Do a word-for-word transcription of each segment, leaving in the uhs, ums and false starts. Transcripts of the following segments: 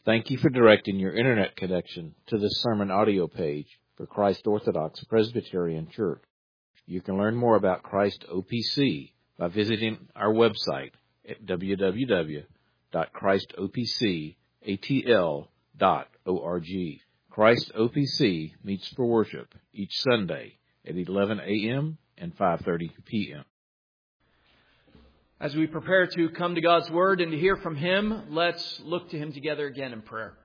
Thank you for directing your internet connection to this sermon audio page for Christ Orthodox Presbyterian Church. You can learn more about Christ O P C by visiting our website at w w w dot christ o p c a t l dot org. Christ O P C meets for worship each Sunday at eleven a.m. and five thirty p.m. As we prepare to come to God's Word and to hear from Him, let's look to Him together again in prayer.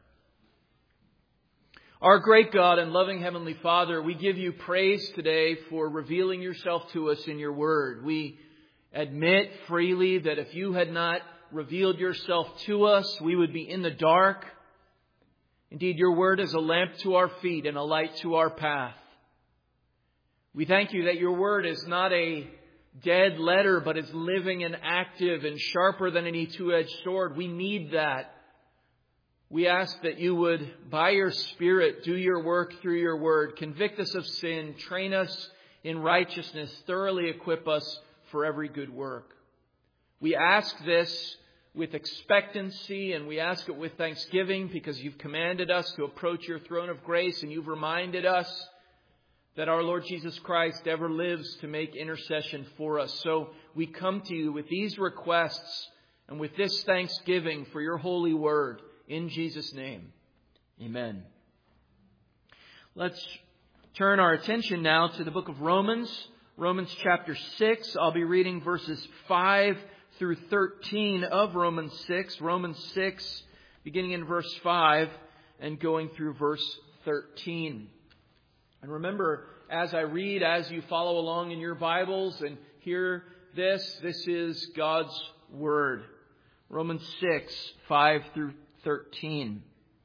Our great God and loving Heavenly Father, we give you praise today for revealing yourself to us in your Word. We admit freely that if you had not revealed yourself to us, we would be in the dark. Indeed, your Word is a lamp to our feet and a light to our path. We thank you that your Word is not a dead letter, but is living and active and sharper than any two-edged sword. We need that. We ask that you would, by your Spirit, do your work through your Word. Convict us of sin, train us in righteousness, thoroughly equip us for every good work. We ask this with expectancy, and we ask it with thanksgiving, because you've commanded us to approach your throne of grace, and you've reminded us that our Lord Jesus Christ ever lives to make intercession for us. So we come to you with these requests and with this thanksgiving for your holy word. In Jesus' name, amen. Let's turn our attention now to the book of Romans, Romans chapter six. I'll be reading verses five through thirteen of Romans six. Romans six, beginning in verse five and going through verse thirteen. And remember, as I read, as you follow along in your Bibles and hear this, this is God's Word. Romans six, five through thirteen.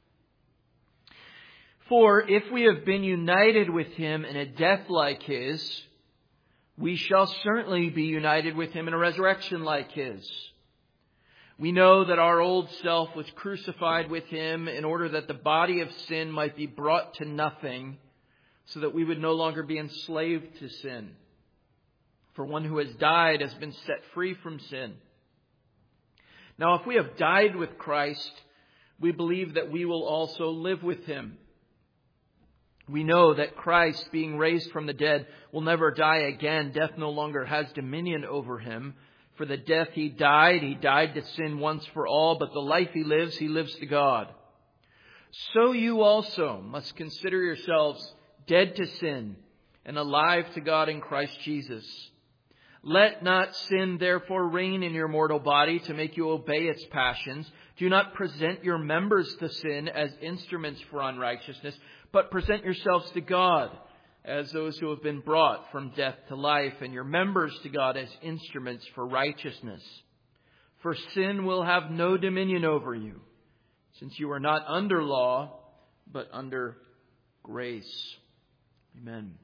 For if we have been united with Him in a death like His, we shall certainly be united with Him in a resurrection like His. We know that our old self was crucified with Him in order that the body of sin might be brought to nothing, so that we would no longer be enslaved to sin. For one who has died has been set free from sin. Now, if we have died with Christ, we believe that we will also live with Him. We know that Christ, being raised from the dead, will never die again. Death no longer has dominion over Him. For the death He died, He died to sin once for all, but the life He lives, He lives to God. So you also must consider yourselves dead to sin and alive to God in Christ Jesus. Let not sin therefore reign in your mortal body to make you obey its passions. Do not present your members to sin as instruments for unrighteousness, but present yourselves to God as those who have been brought from death to life, and your members to God as instruments for righteousness. For sin will have no dominion over you, since you are not under law, but under grace. Amen.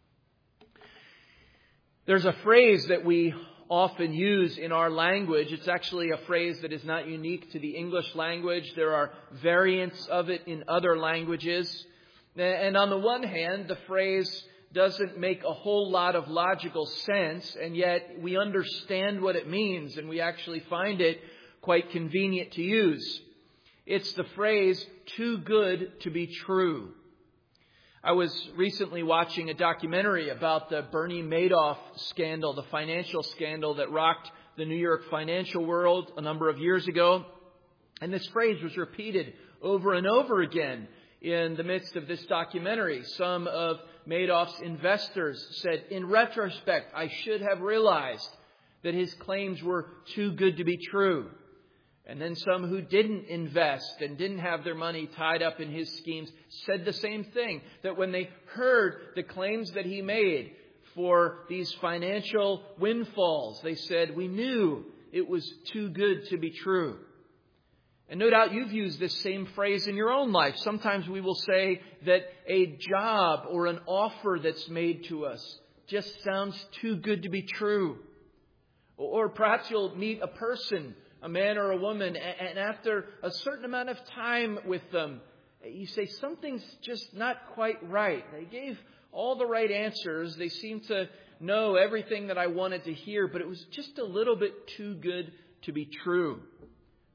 There's a phrase that we often use in our language. It's actually a phrase that is not unique to the English language. There are variants of it in other languages. And on the one hand, the phrase doesn't make a whole lot of logical sense, and yet we understand what it means, and we actually find it quite convenient to use. It's the phrase, too good to be true. I was recently watching a documentary about the Bernie Madoff scandal, the financial scandal that rocked the New York financial world a number of years ago. And this phrase was repeated over and over again in the midst of this documentary. Some of Madoff's investors said, in retrospect, I should have realized that his claims were too good to be true. And then some who didn't invest and didn't have their money tied up in his schemes said the same thing, that when they heard the claims that he made for these financial windfalls, they said, we knew it was too good to be true. And no doubt you've used this same phrase in your own life. Sometimes we will say that a job or an offer that's made to us just sounds too good to be true. Or perhaps you'll meet a person, a man or a woman, and after a certain amount of time with them, you say, something's just not quite right. They gave all the right answers. They seem to know everything that I wanted to hear, but it was just a little bit too good to be true.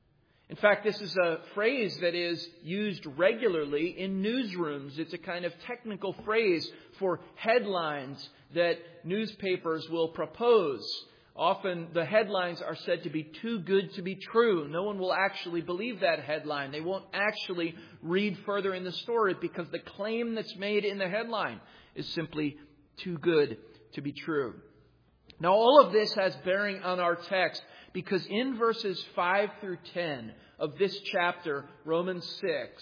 In fact, this is a phrase that is used regularly in newsrooms. It's a kind of technical phrase for headlines that newspapers will propose. Often the headlines are said to be too good to be true. No one will actually believe that headline. They won't actually read further in the story because the claim that's made in the headline is simply too good to be true. Now, all of this has bearing on our text because in verses five through ten of this chapter, Romans six,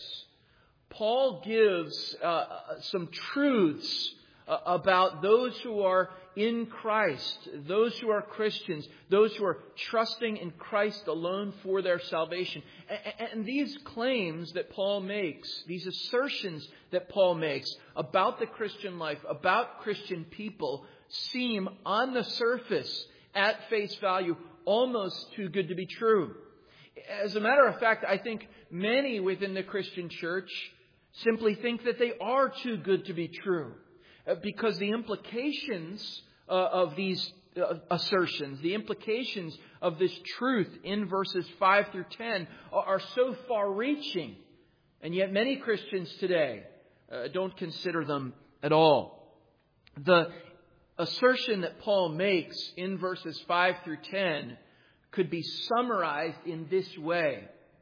Paul gives uh, some truths uh, about those who are in Christ, those who are Christians, those who are trusting in Christ alone for their salvation. And, and these claims that Paul makes, these assertions that Paul makes about the Christian life, about Christian people, seem on the surface, at face value, almost too good to be true. As a matter of fact, I think many within the Christian church simply think that they are too good to be true, because the implications uh, of these uh, assertions, the implications of this truth in verses five through ten are, are so far-reaching, and yet many Christians today uh, don't consider them at all. The assertion that Paul makes in verses five through ten could be summarized in this way.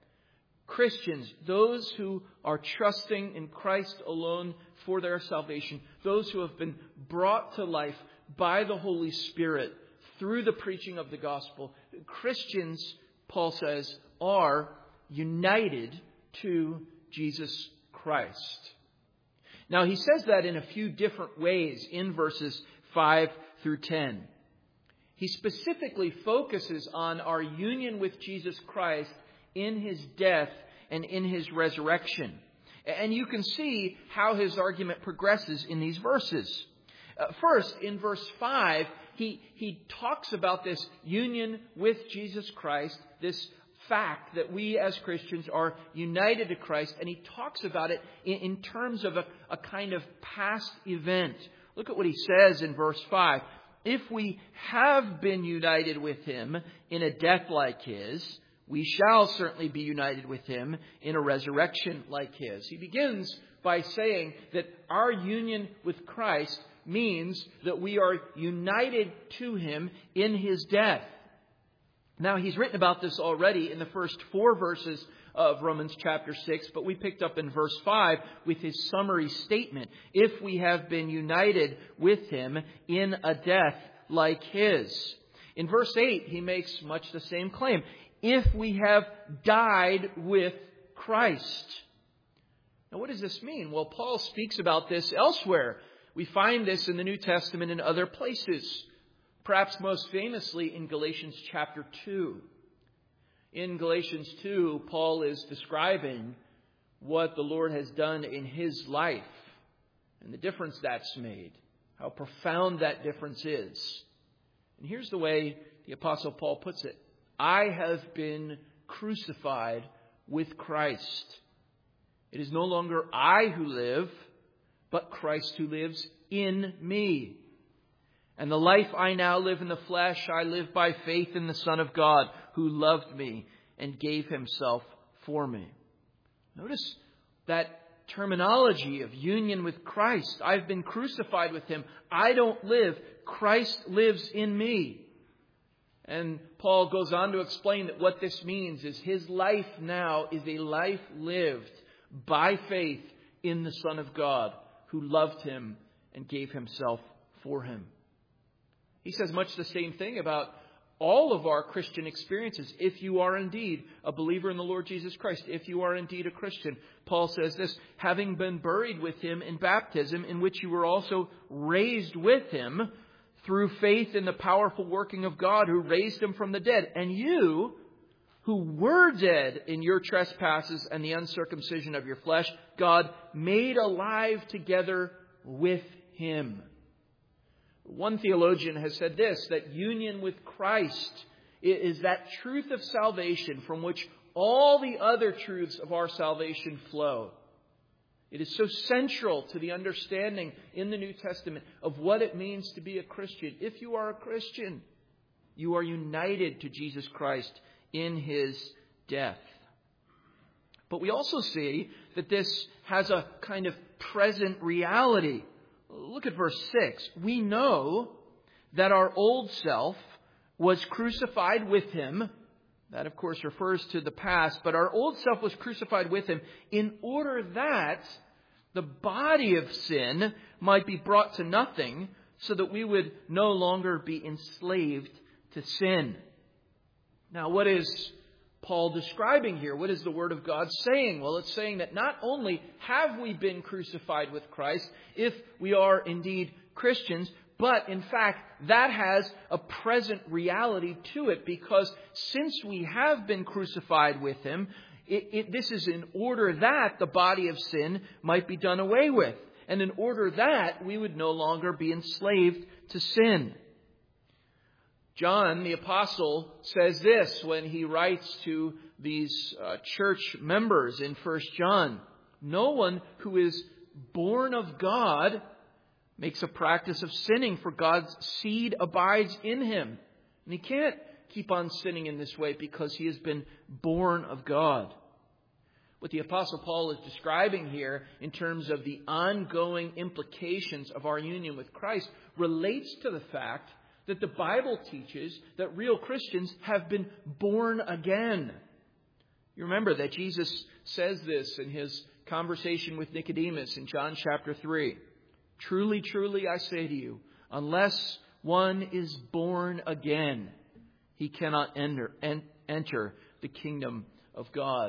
Christians, those who are trusting in Christ alone for their salvation, those who have been brought to life by the Holy Spirit through the preaching of the gospel, Christians, Paul says, are united to Jesus Christ. Now, he says that in a few different ways in verses five through ten. He specifically focuses on our union with Jesus Christ in His death and in His resurrection. And you can see how his argument progresses in these verses. Uh, first, in verse five, he, he talks about this union with Jesus Christ, this fact that we as Christians are united to Christ, and he talks about it in, in terms of a, a kind of past event. Look at what he says in verse five. If we have been united with Him in a death like His, we shall certainly be united with Him in a resurrection like His. He begins by saying that our union with Christ means that we are united to Him in His death. Now, he's written about this already in the first four verses of Romans chapter six, but we picked up in verse five with his summary statement. If we have been united with Him in a death like His. In verse eight, he makes much the same claim. If we have died with Christ. Now, what does this mean? Well, Paul speaks about this elsewhere. We find this in the New Testament in other places. Perhaps most famously in Galatians chapter two. In Galatians two, Paul is describing what the Lord has done in his life and the difference that's made, how profound that difference is. And here's the way the Apostle Paul puts it. I have been crucified with Christ. It is no longer I who live, but Christ who lives in me. And the life I now live in the flesh, I live by faith in the Son of God, who loved me and gave Himself for me. Notice that terminology of union with Christ. I've been crucified with Him. I don't live. Christ lives in me. And Paul goes on to explain that what this means is his life now is a life lived by faith in the Son of God, who loved him and gave Himself for him. He says much the same thing about all of our Christian experiences. If you are indeed a believer in the Lord Jesus Christ, if you are indeed a Christian, Paul says this, having been buried with Him in baptism, in which you were also raised with Him through faith in the powerful working of God who raised Him from the dead. And you, who were dead in your trespasses and the uncircumcision of your flesh, God made alive together with Him. One theologian has said this, that union with Christ is that truth of salvation from which all the other truths of our salvation flow. It is so central to the understanding in the New Testament of what it means to be a Christian. If you are a Christian, you are united to Jesus Christ in His death. But we also see that this has a kind of present reality. Look at verse six. We know that our old self was crucified with Him. That, of course, refers to the past. But our old self was crucified with Him in order that the body of sin might be brought to nothing, so that we would no longer be enslaved to sin. Now, what is Paul describing here? What is the Word of God saying? Well, it's saying that not only have we been crucified with Christ, if we are indeed Christians, but in fact, that has a present reality to it, because since we have been crucified with Him, it, it, this is in order that the body of sin might be done away with, and in order that we would no longer be enslaved to sin. John, the apostle, says this when he writes to these uh, church members in First John. No one who is born of God makes a practice of sinning, for God's seed abides in him. And he can't keep on sinning in this way because he has been born of God. What the Apostle Paul is describing here in terms of the ongoing implications of our union with Christ relates to the fact that the Bible teaches that real Christians have been born again. You remember that Jesus says this in his conversation with Nicodemus in John chapter three. Truly, truly, I say to you, unless one is born again, he cannot enter, en- enter the kingdom of God.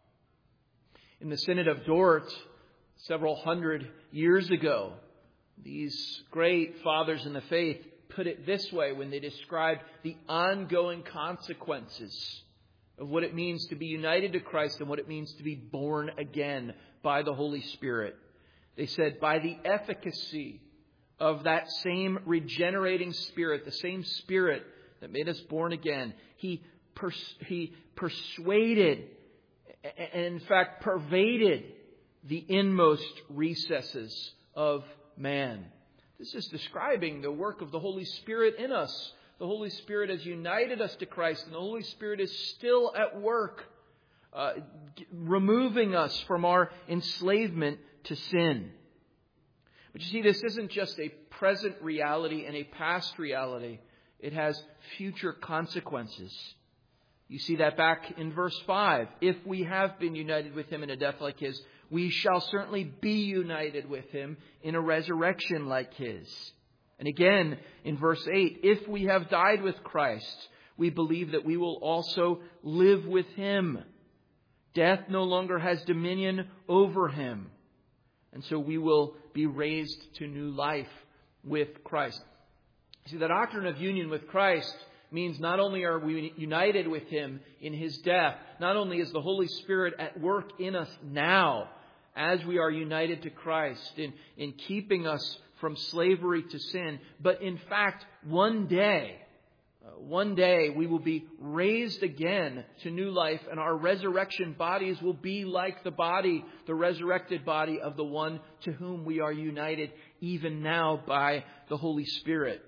In the Synod of Dort, several hundred years ago, these great fathers in the faith put it this way when they described the ongoing consequences of what it means to be united to Christ and what it means to be born again by the Holy Spirit. They said, by the efficacy of that same regenerating Spirit, the same Spirit that made us born again, He, pers- he persuaded and in fact pervaded the inmost recesses of man. This is describing the work of the Holy Spirit in us. The Holy Spirit has united us to Christ, and the Holy Spirit is still at work, uh, removing us from our enslavement to sin. But you see, this isn't just a present reality and a past reality. It has future consequences. You see that back in verse five. If we have been united with Him in a death like His, we shall certainly be united with Him in a resurrection like His. And again, in verse eight, if we have died with Christ, we believe that we will also live with Him. Death no longer has dominion over Him. And so we will be raised to new life with Christ. See, the doctrine of union with Christ means not only are we united with Him in His death, not only is the Holy Spirit at work in us now as we are united to Christ in, in keeping us from slavery to sin, but in fact, one day, uh, one day we will be raised again to new life, and our resurrection bodies will be like the body, the resurrected body of the one to whom we are united even now by the Holy Spirit.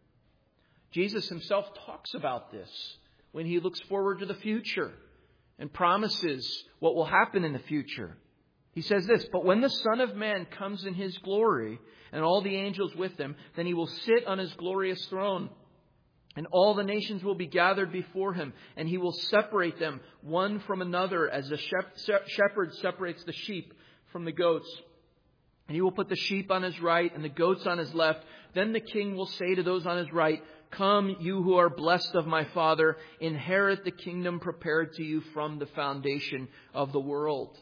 Jesus Himself talks about this when He looks forward to the future and promises what will happen in the future. He says this, but when the Son of Man comes in His glory and all the angels with Him, then He will sit on His glorious throne, and all the nations will be gathered before Him, and He will separate them one from another as the shepherd separates the sheep from the goats. And He will put the sheep on His right and the goats on His left. Then the King will say to those on His right, come, you who are blessed of my Father, inherit the kingdom prepared to you from the foundation of the world.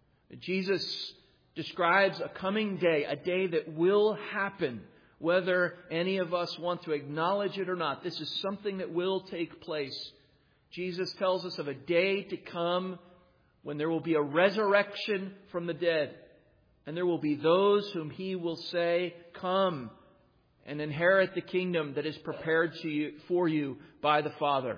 Jesus describes a coming day, a day that will happen, whether any of us want to acknowledge it or not. This is something that will take place. Jesus tells us of a day to come when there will be a resurrection from the dead, and there will be those whom He will say, come and inherit the kingdom that is prepared to you, for you by the Father.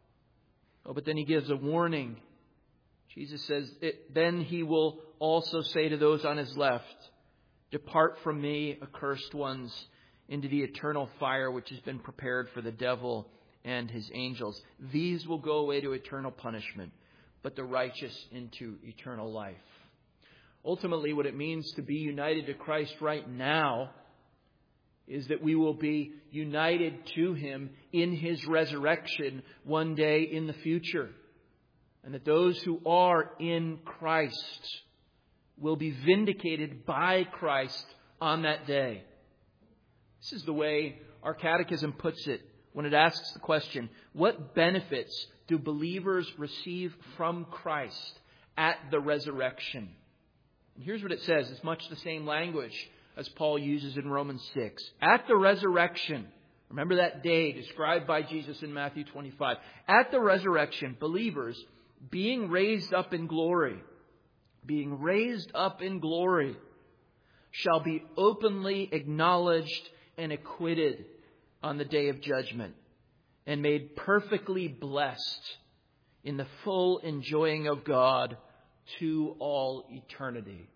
Oh, but then He gives a warning. Jesus says, it, then He will also say to those on His left, depart from me, accursed ones, into the eternal fire which has been prepared for the devil and his angels. These will go away to eternal punishment, but the righteous into eternal life. Ultimately, what it means to be united to Christ right now is that we will be united to Him in His resurrection one day in the future. And that those who are in Christ will be vindicated by Christ on that day. This is the way our catechism puts it when it asks the question, what benefits do believers receive from Christ at the resurrection? And here's what it says. It's much the same language as Paul uses in Romans six. At the resurrection, remember that day described by Jesus in Matthew twenty-five. At the resurrection, believers being raised up in glory, being raised up in glory, shall be openly acknowledged and acquitted on the day of judgment, and made perfectly blessed in the full enjoying of God to all eternity.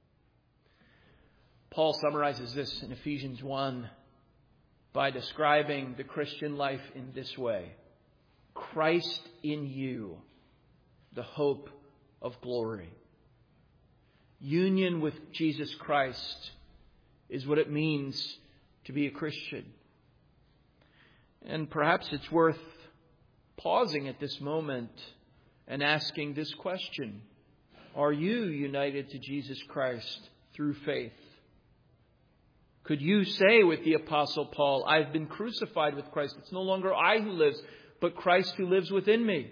Paul summarizes this in Ephesians one by describing the Christian life in this way. Christ in you, the hope of glory. Union with Jesus Christ is what it means to be a Christian. And perhaps it's worth pausing at this moment and asking this question. Are you united to Jesus Christ through faith? Could you say with the Apostle Paul, I've been crucified with Christ. It's no longer I who lives, but Christ who lives within me.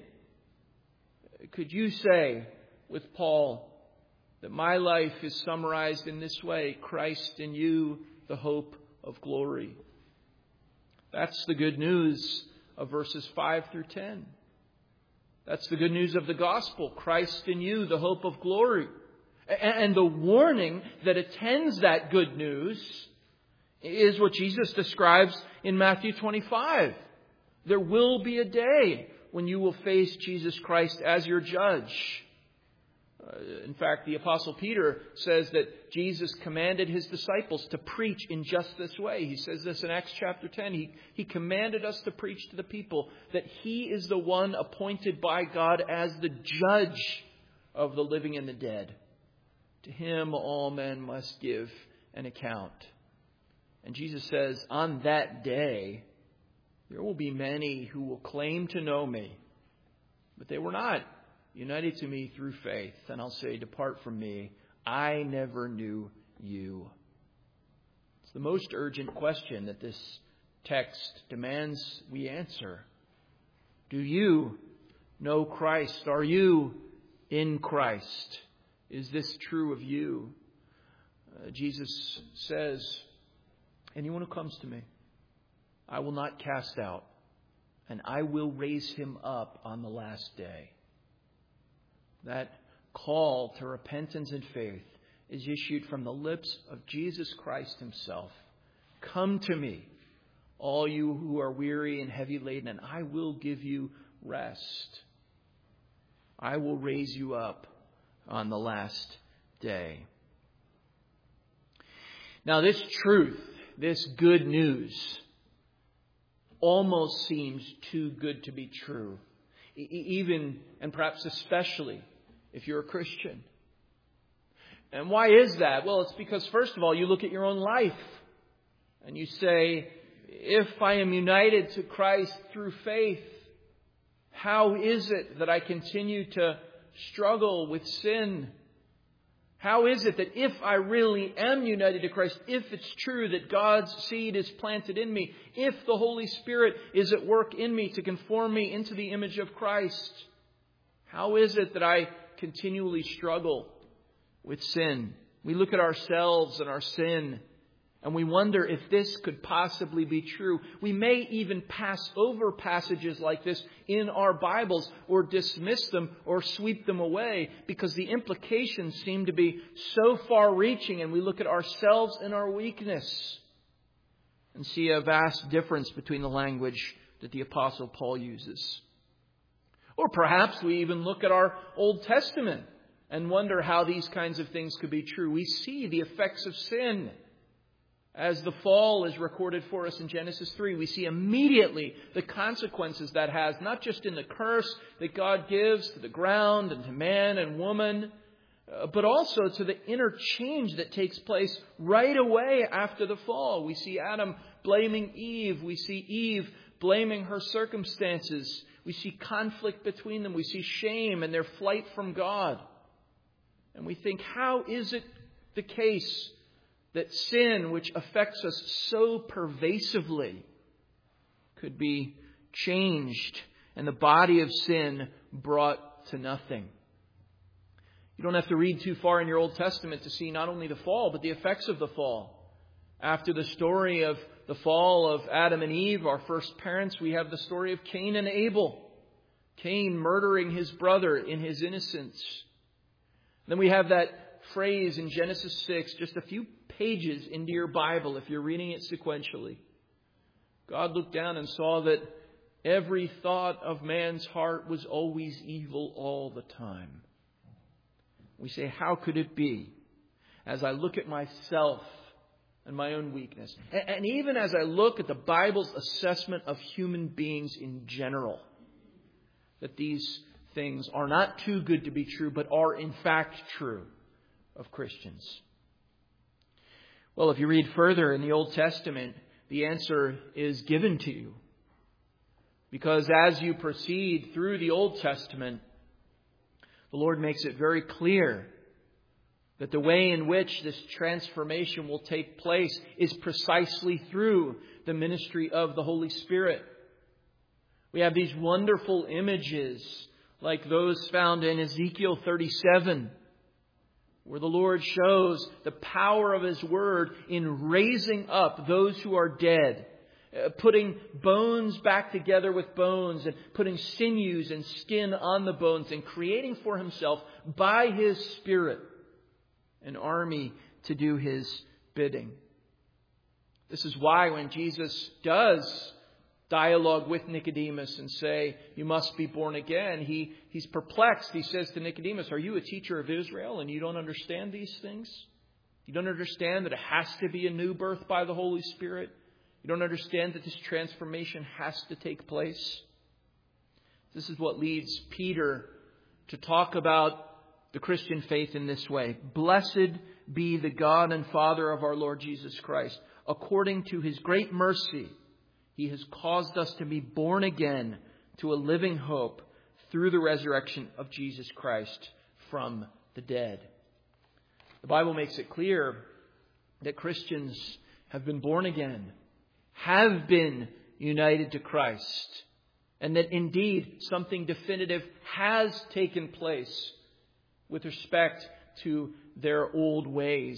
Could you say with Paul that my life is summarized in this way, Christ in you, the hope of glory? That's the good news of verses five through ten. That's the good news of the gospel. Christ in you, the hope of glory. And the warning that attends that good news is what Jesus describes in Matthew twenty-five. There will be a day when you will face Jesus Christ as your judge. Uh, in fact, the Apostle Peter says that Jesus commanded His disciples to preach in just this way. He says this in Acts chapter ten. He, he commanded us to preach to the people that He is the one appointed by God as the judge of the living and the dead. To Him all men must give an account. And Jesus says, on that day, there will be many who will claim to know me, but they were not united to me through faith. And I'll say, depart from me. I never knew you. It's the most urgent question that this text demands we answer. Do you know Christ? Are you in Christ? Is this true of you? Uh, Jesus says, anyone who comes to me, I will not cast out, and I will raise him up on the last day. That call to repentance and faith is issued from the lips of Jesus Christ Himself. Come to me, all you who are weary and heavy laden, and I will give you rest. I will raise you up on the last day. Now, this truth, this good news, almost seems too good to be true. E- even, and perhaps especially, if you're a Christian. And why is that? Well, it's because, first of all, you look at your own life and you say, if I am united to Christ through faith, how is it that I continue to struggle with sin? How is it that if I really am united to Christ, if it's true that God's seed is planted in me, if the Holy Spirit is at work in me to conform me into the image of Christ, how is it that I continually struggle with sin? We look at ourselves and our sin, and we wonder if this could possibly be true. We may even pass over passages like this in our Bibles or dismiss them or sweep them away because the implications seem to be so far-reaching, and we look at ourselves and our weakness and see a vast difference between the language that the Apostle Paul uses. Or perhaps we even look at our Old Testament and wonder how these kinds of things could be true. We see the effects of sin. As the fall is recorded for us in Genesis three, we see immediately the consequences that has, not just in the curse that God gives to the ground and to man and woman, uh, but also to the inner change that takes place right away after the fall. We see Adam blaming Eve. We see Eve blaming her circumstances. We see conflict between them. We see shame and their flight from God. And we think, how is it the case that sin, which affects us so pervasively, could be changed and the body of sin brought to nothing? You don't have to read too far in your Old Testament to see not only the fall, but the effects of the fall. After the story of the fall of Adam and Eve, our first parents, we have the story of Cain and Abel. Cain murdering his brother in his innocence. Then we have that phrase in Genesis six, just a few pages into your Bible if you're reading it sequentially. God looked down and saw that every thought of man's heart was always evil all the time. We say, how could it be? As I look at myself and my own weakness, and even as I look at the Bible's assessment of human beings in general, that these things are not too good to be true, but are in fact true of Christians. Well, if you read further in the Old Testament, the answer is given to you. Because as you proceed through the Old Testament, the Lord makes it very clear that the way in which this transformation will take place is precisely through the ministry of the Holy Spirit. We have these wonderful images like those found in Ezekiel thirty-seven, where the Lord shows the power of His Word in raising up those who are dead, putting bones back together with bones and putting sinews and skin on the bones and creating for Himself by His Spirit an army to do His bidding. This is why when Jesus does dialogue with Nicodemus and say, you must be born again, he, he's perplexed. He says to Nicodemus, are you a teacher of Israel and you don't understand these things? You don't understand that it has to be a new birth by the Holy Spirit? You don't understand that this transformation has to take place? This is what leads Peter to talk about the Christian faith in this way. Blessed be the God and Father of our Lord Jesus Christ. According to His great mercy, He has caused us to be born again to a living hope through the resurrection of Jesus Christ from the dead. The Bible makes it clear that Christians have been born again, have been united to Christ, and that indeed something definitive has taken place with respect to their old ways.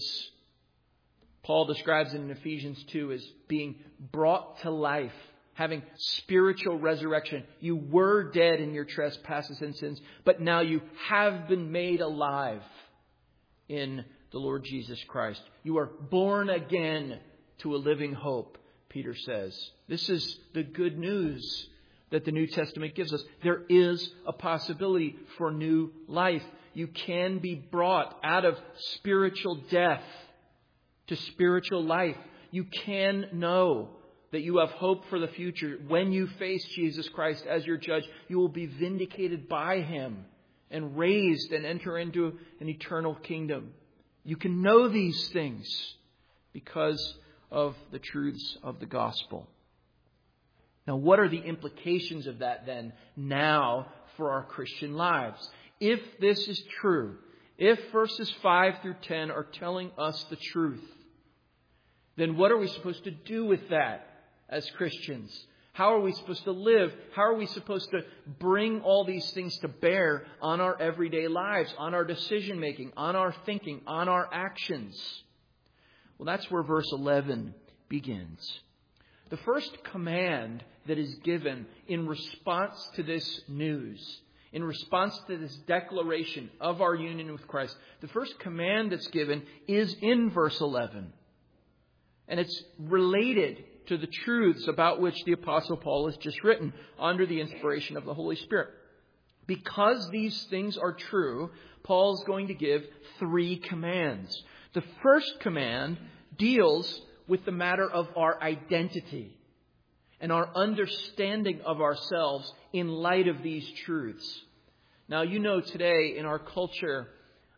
Paul describes it in Ephesians two as being brought to life, having spiritual resurrection. You were dead in your trespasses and sins, but now you have been made alive in the Lord Jesus Christ. You are born again to a living hope, Peter says. This is the good news that the New Testament gives us. There is a possibility for new life. You can be brought out of spiritual death to spiritual life. You can know that you have hope for the future. When you face Jesus Christ as your judge, you will be vindicated by Him and raised and enter into an eternal kingdom. You can know these things because of the truths of the gospel. Now, what are the implications of that then now for our Christian lives? If this is true, if verses five through ten are telling us the truth, then what are we supposed to do with that as Christians? How are we supposed to live? How are we supposed to bring all these things to bear on our everyday lives, on our decision making, on our thinking, on our actions? Well, that's where verse eleven begins. The first command that is given in response to this news, in response to this declaration of our union with Christ, the first command that's given is in verse eleven. And it's related to the truths about which the Apostle Paul has just written under the inspiration of the Holy Spirit. Because these things are true, Paul's going to give three commands. The first command deals with the matter of our identity and our understanding of ourselves in light of these truths. Now, you know, today in our culture,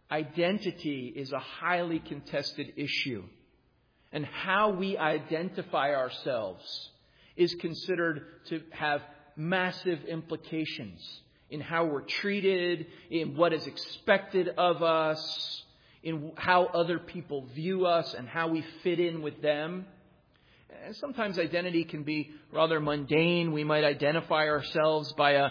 identity is a highly contested issue. And how we identify ourselves is considered to have massive implications in how we're treated, in what is expected of us, in how other people view us and how we fit in with them. And sometimes identity can be rather mundane. We might identify ourselves by a,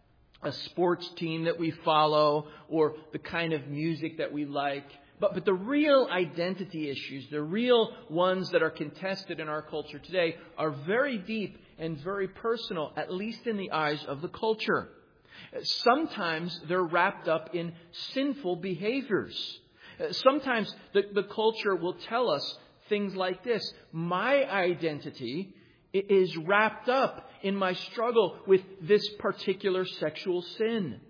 a sports team that we follow or the kind of music that we like. But, but the real identity issues, the real ones that are contested in our culture today, are very deep and very personal, at least in the eyes of the culture. Sometimes they're wrapped up in sinful behaviors. Sometimes the, the culture will tell us things like this: my identity is wrapped up in my struggle with this particular sexual sin.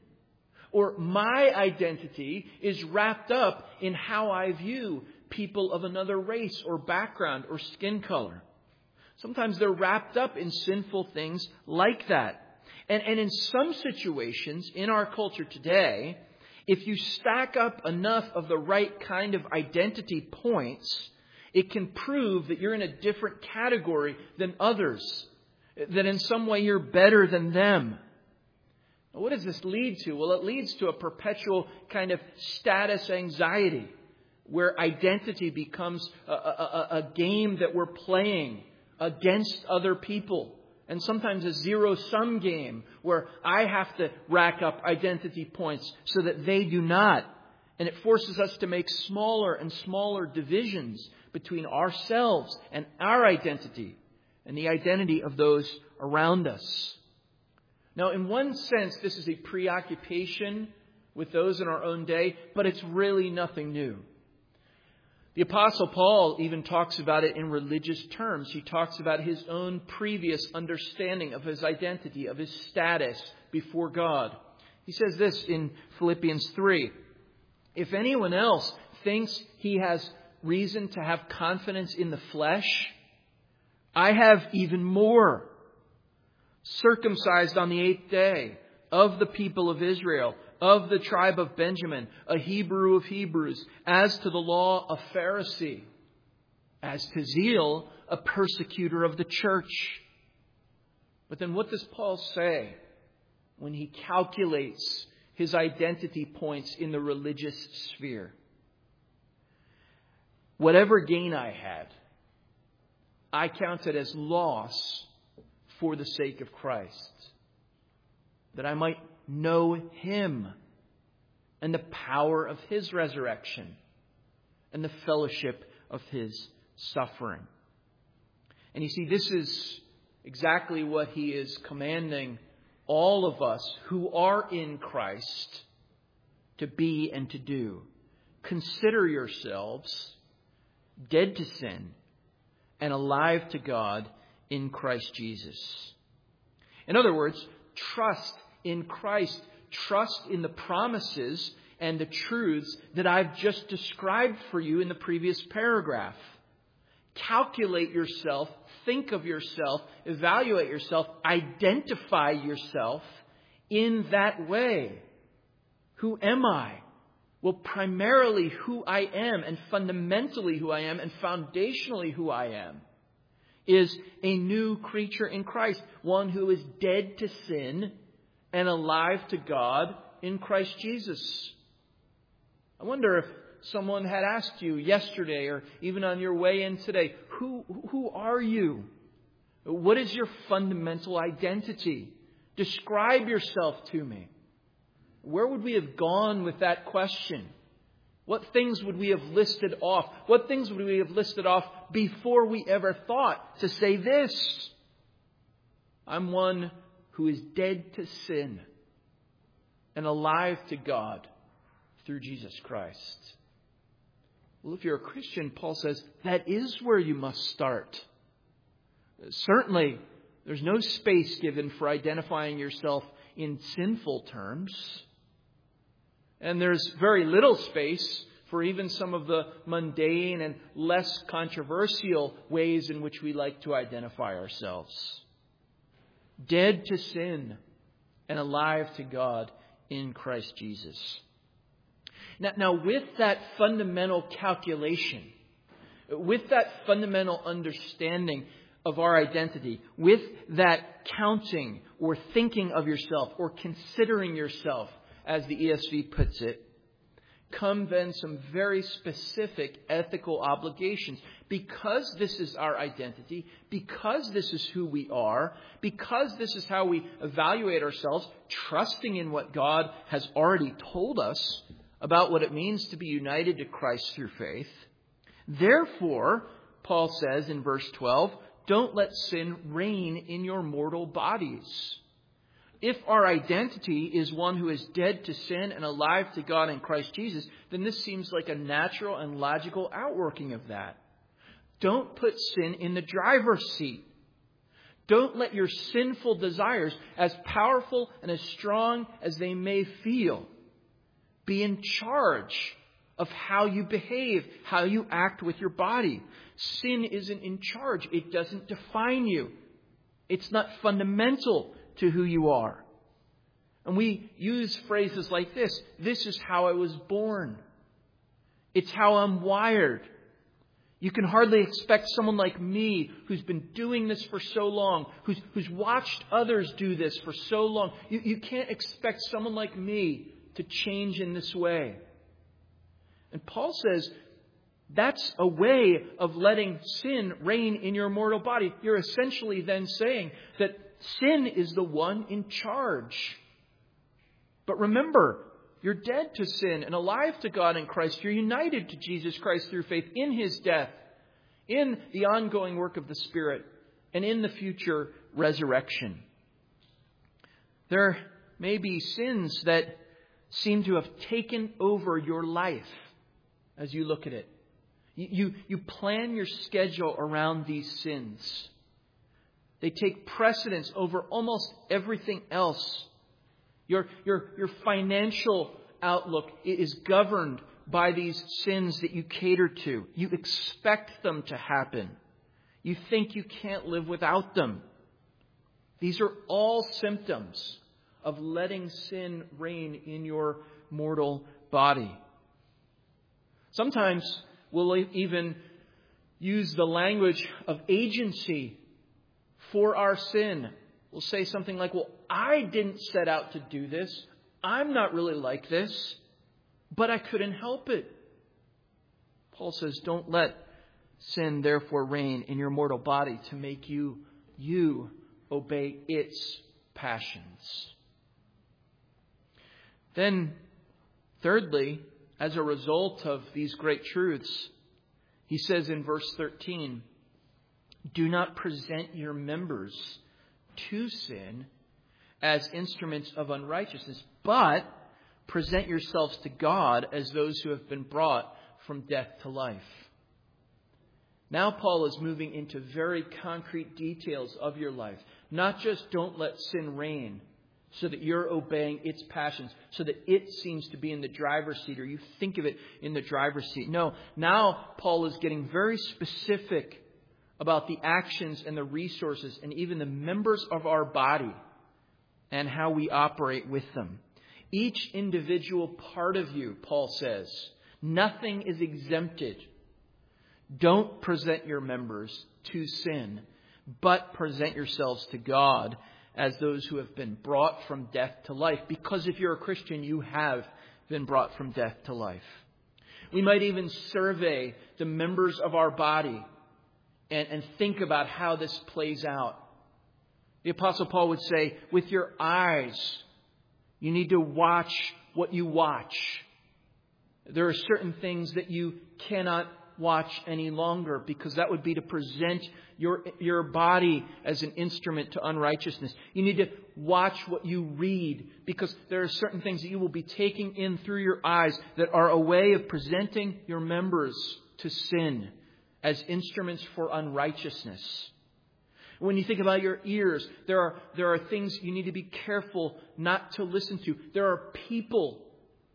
Or my identity is wrapped up in how I view people of another race or background or skin color. Sometimes they're wrapped up in sinful things like that. And, and in some situations in our culture today, if you stack up enough of the right kind of identity points, it can prove that you're in a different category than others, that in some way you're better than them. Now, what does this lead to? Well, it leads to a perpetual kind of status anxiety where identity becomes a, a, a game that we're playing against other people. And sometimes a zero-sum game where I have to rack up identity points so that they do not. And it forces us to make smaller and smaller divisions between ourselves and our identity and the identity of those around us. Now, in one sense, this is a preoccupation with those in our own day, but it's really nothing new. The Apostle Paul even talks about it in religious terms. He talks about his own previous understanding of his identity, of his status before God. He says this in Philippians three. If anyone else thinks he has reason to have confidence in the flesh, I have even more. Circumcised on the eighth day, of the people of Israel, of the tribe of Benjamin, a Hebrew of Hebrews, as to the law, a Pharisee, as to zeal, a persecutor of the church. But then what does Paul say when he calculates his identity points in the religious sphere? Whatever gain I had, I counted as loss for the sake of Christ, that I might know Him and the power of His resurrection and the fellowship of His suffering. And you see, this is exactly what he is commanding all of us who are in Christ to be and to do. Consider yourselves dead to sin and alive to God in Christ Jesus. In other words, trust in Christ. Trust in the promises and the truths that I've just described for you in the previous paragraph. Calculate yourself, think of yourself, evaluate yourself, identify yourself in that way. Who am I? Well, primarily who I am, and fundamentally who I am, and foundationally who I am, is a new creature in Christ, one who is dead to sin and alive to God in Christ Jesus. I wonder if someone had asked you yesterday or even on your way in today, who, who are you? What is your fundamental identity? Describe yourself to me. Where would we have gone with that question? What things would we have listed off? What things would we have listed off before we ever thought to say this? I'm one who is dead to sin and alive to God through Jesus Christ. Well, if you're a Christian, Paul says, that is where you must start. Certainly, there's no space given for identifying yourself in sinful terms. And there's very little space for even some of the mundane and less controversial ways in which we like to identify ourselves. Dead to sin and alive to God in Christ Jesus. Now, now with that fundamental calculation, with that fundamental understanding of our identity, with that counting or thinking of yourself or considering yourself, as the E S V puts it, come then some very specific ethical obligations. Because this is our identity, because this is who we are, because this is how we evaluate ourselves, trusting in what God has already told us about what it means to be united to Christ through faith. Therefore, Paul says in verse twelve, don't let sin reign in your mortal bodies. If our identity is one who is dead to sin and alive to God in Christ Jesus, then this seems like a natural and logical outworking of that. Don't put sin in the driver's seat. Don't let your sinful desires, as powerful and as strong as they may feel, be in charge of how you behave, how you act with your body. Sin isn't in charge. It doesn't define you. It's not fundamental to who you are. And we use phrases like this. This is how I was born. It's how I'm wired. You can hardly expect someone like me who's been doing this for so long, who's, who's watched others do this for so long. You, you can't expect someone like me to change in this way. And Paul says that's a way of letting sin reign in your mortal body. You're essentially then saying that sin is the one in charge. But remember, you're dead to sin and alive to God in Christ. You're united to Jesus Christ through faith in His death, in the ongoing work of the Spirit, and in the future resurrection. There may be sins that seem to have taken over your life as you look at it. You, you, you plan your schedule around these sins. They take precedence over almost everything else. Your, your, your financial outlook is governed by these sins that you cater to. You expect them to happen. You think you can't live without them. These are all symptoms of letting sin reign in your mortal body. Sometimes we'll even use the language of agency for our sin. We'll say something like, well, I didn't set out to do this. I'm not really like this, but I couldn't help it. Paul says, don't let sin therefore reign in your mortal body to make you, you obey its passions. Then, thirdly, as a result of these great truths, he says in verse thirteen, do not present your members to sin as instruments of unrighteousness, but present yourselves to God as those who have been brought from death to life. Now Paul is moving into very concrete details of your life. Not just don't let sin reign so that you're obeying its passions, so that it seems to be in the driver's seat or you think of it in the driver's seat. No, now Paul is getting very specific about the actions and the resources and even the members of our body and how we operate with them. Each individual part of you, Paul says, nothing is exempted. Don't present your members to sin, but present yourselves to God as those who have been brought from death to life. Because if you're a Christian, you have been brought from death to life. We might even survey the members of our body and, and think about how this plays out. The Apostle Paul would say, with your eyes, you need to watch what you watch. There are certain things that you cannot watch any longer because that would be to present your, your body as an instrument to unrighteousness. You need to watch what you read because there are certain things that you will be taking in through your eyes that are a way of presenting your members to sin as instruments for unrighteousness. When you think about your ears, there are, there are things you need to be careful not to listen to. There are people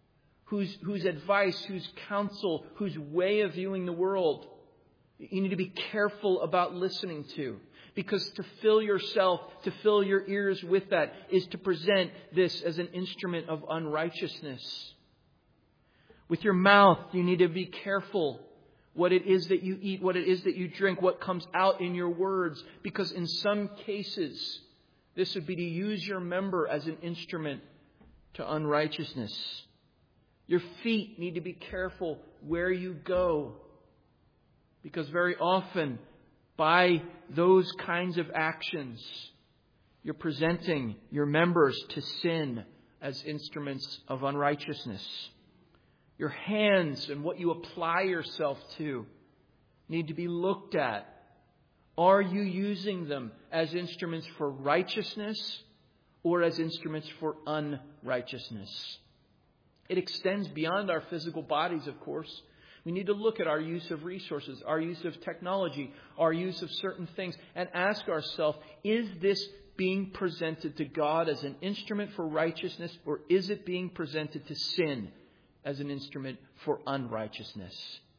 whose, whose advice, whose counsel, whose way of viewing the world you need to be careful about listening to. Because to fill yourself, to fill your ears with that, is to present this as an instrument of unrighteousness. With your mouth, you need to be careful what it is that you eat, what it is that you drink, what comes out in your words. Because in some cases, this would be to use your member as an instrument to unrighteousness. Your feet need to be careful where you go. Because very often, by those kinds of actions, you're presenting your members to sin as instruments of unrighteousness. Your hands and what you apply yourself to need to be looked at. Are you using them as instruments for righteousness or as instruments for unrighteousness? It extends beyond our physical bodies, of course. We need to look at our use of resources, our use of technology, our use of certain things, and ask ourselves, is this being presented to God as an instrument for righteousness, or is it being presented to sin as an instrument for unrighteousness?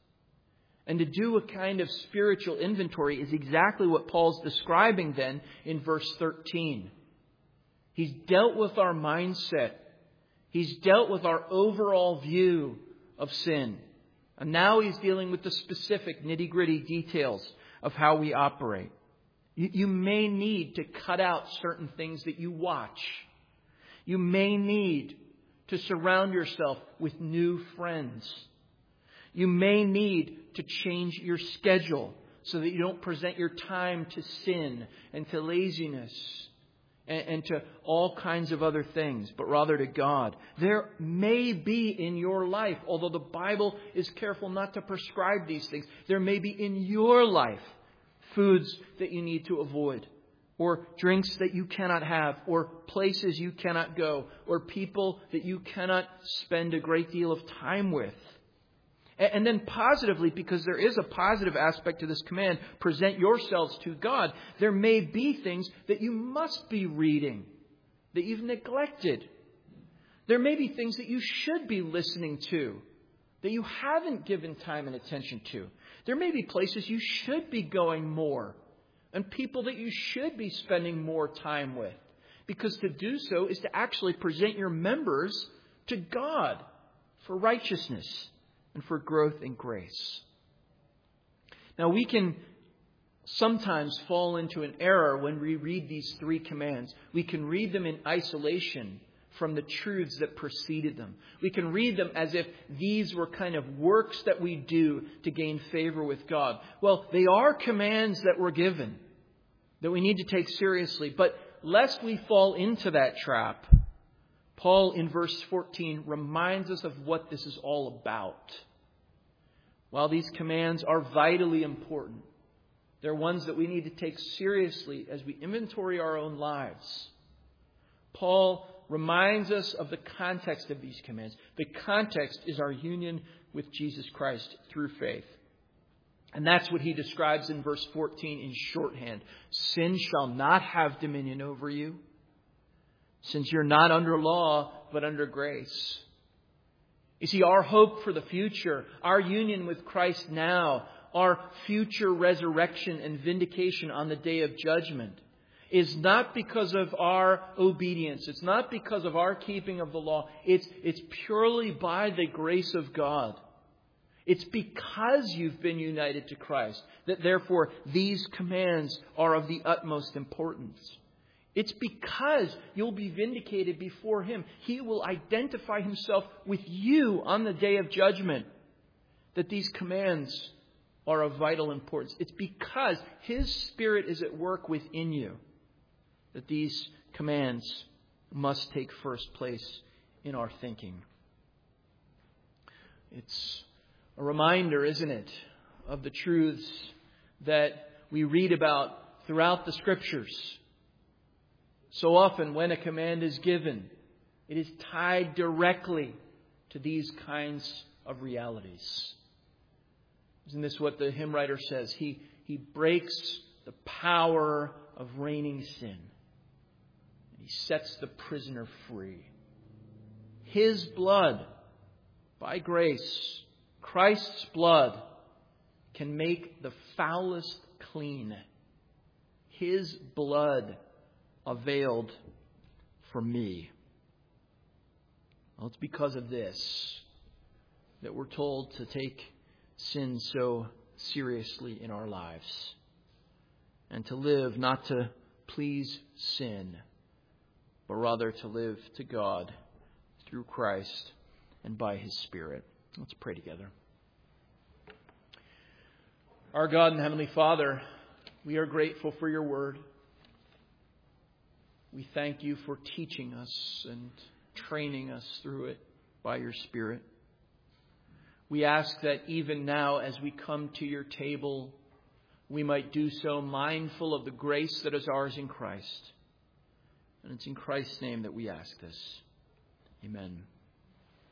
And to do a kind of spiritual inventory is exactly what Paul's describing then in verse thirteen. He's dealt with our mindset. He's dealt with our overall view of sin. And now he's dealing with the specific nitty-gritty details of how we operate. You, you may need to cut out certain things that you watch. You may need to surround yourself with new friends. You may need to change your schedule so that you don't present your time to sin and to laziness and, and to all kinds of other things, but rather to God. There may be in your life, although the Bible is careful not to prescribe these things, there may be in your life foods that you need to avoid, or drinks that you cannot have, or places you cannot go, or people that you cannot spend a great deal of time with. And then positively, because there is a positive aspect to this command, present yourselves to God. There may be things that you must be reading that you've neglected. There may be things that you should be listening to that you haven't given time and attention to. There may be places you should be going more and people that you should be spending more time with. Because to do so is to actually present your members to God for righteousness and for growth in grace. Now, we can sometimes fall into an error when we read these three commands. We can read them in isolation from the truths that preceded them. We can read them as if these were kind of works that we do to gain favor with God. Well, they are commands that were given that we need to take seriously. But lest we fall into that trap, Paul in verse fourteen reminds us of what this is all about. While these commands are vitally important, they're ones that we need to take seriously as we inventory our own lives. Paul reminds us of the context of these commands. The context is our union with Jesus Christ through faith. And that's what he describes in verse fourteen in shorthand. Sin shall not have dominion over you, since you're not under law, but under grace. You see, our hope for the future, our union with Christ now, our future resurrection and vindication on the day of judgment is not because of our obedience. It's not because of our keeping of the law. It's, it's purely by the grace of God. It's because you've been united to Christ that therefore these commands are of the utmost importance. It's because you'll be vindicated before Him. He will identify Himself with you on the day of judgment that these commands are of vital importance. It's because His Spirit is at work within you that these commands must take first place in our thinking. It's a reminder, isn't it, of the truths that we read about throughout the Scriptures. So often when a command is given, it is tied directly to these kinds of realities. Isn't this what the hymn writer says? He, he breaks the power of reigning sin. And He sets the prisoner free. His blood By grace, Christ's blood can make the foulest clean. His blood availed for me. Well, it's because of this that we're told to take sin so seriously in our lives and to live not to please sin, but rather to live to God through Christ and by His Spirit. Let's pray together. Our God and Heavenly Father, we are grateful for your word. We thank you for teaching us and training us through it by your Spirit. We ask that even now as we come to your table, we might do so mindful of the grace that is ours in Christ. And it's in Christ's name that we ask this. Amen.